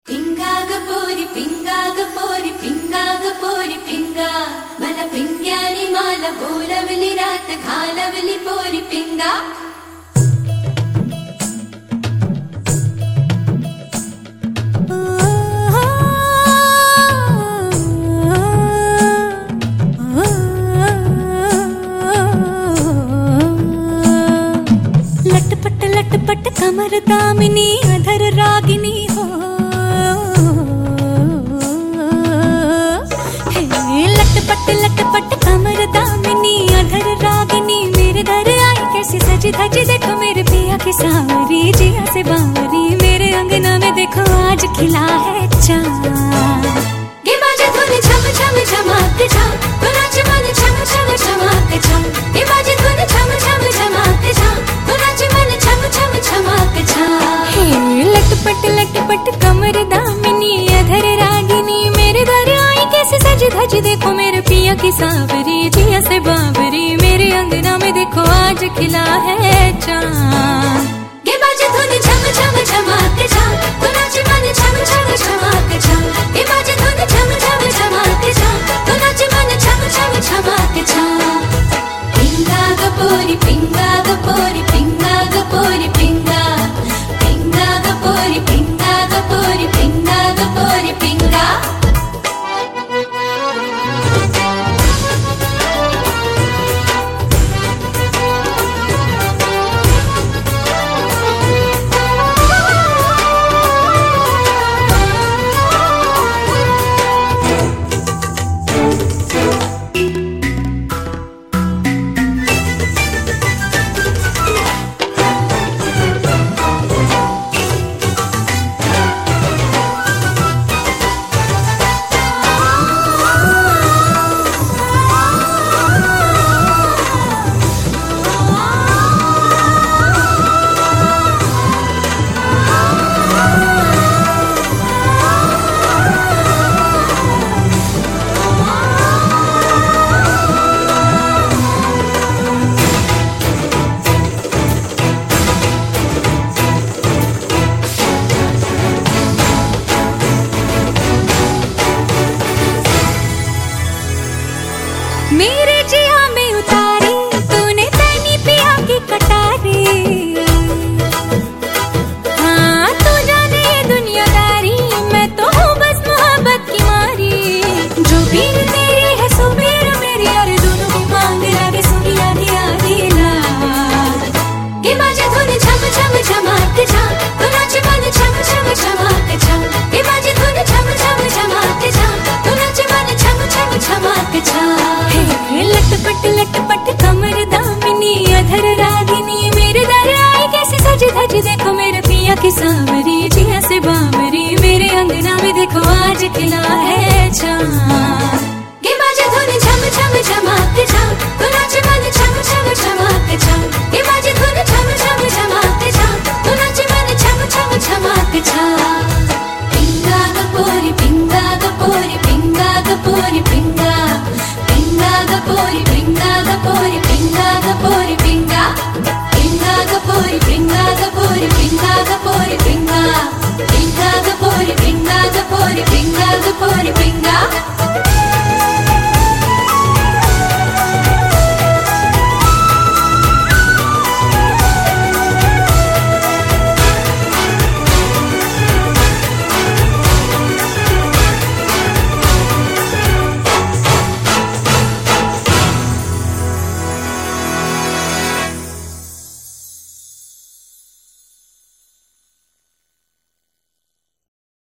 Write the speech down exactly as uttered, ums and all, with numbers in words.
పింగాగ పోరి పింగాగ పోరి పింగాగ పోరి పింగా మన పింగ్యాని మాల బోలవలి రాత ఖాలవలి పోరి పింగా लटपट लटपट कमर दामिनी अधर रागिनी हो, लटपट लटपट कमर दामिनी अधर रागिनी मेरे घर आई कैसी सजी धजी देखो मेरे पिया की सावरी जिया से बावरी मेरे अंगना में देखो आज खिला है चाँद गे बाजे धुन छम छम छमाक छम तो नाच मन छम छम छमाक छम गे बाजे धुन छम छम छमाक छम तो नाच मन छम छम छमाक छम लटपट लटपट कमर दामिनी अधर रागिनी मेरे घर आई कैसे सजी धजी देखो मेरे पिया की सावरी जिया से बावरी मेरे अंगना में देखो आज खिला है चाँद।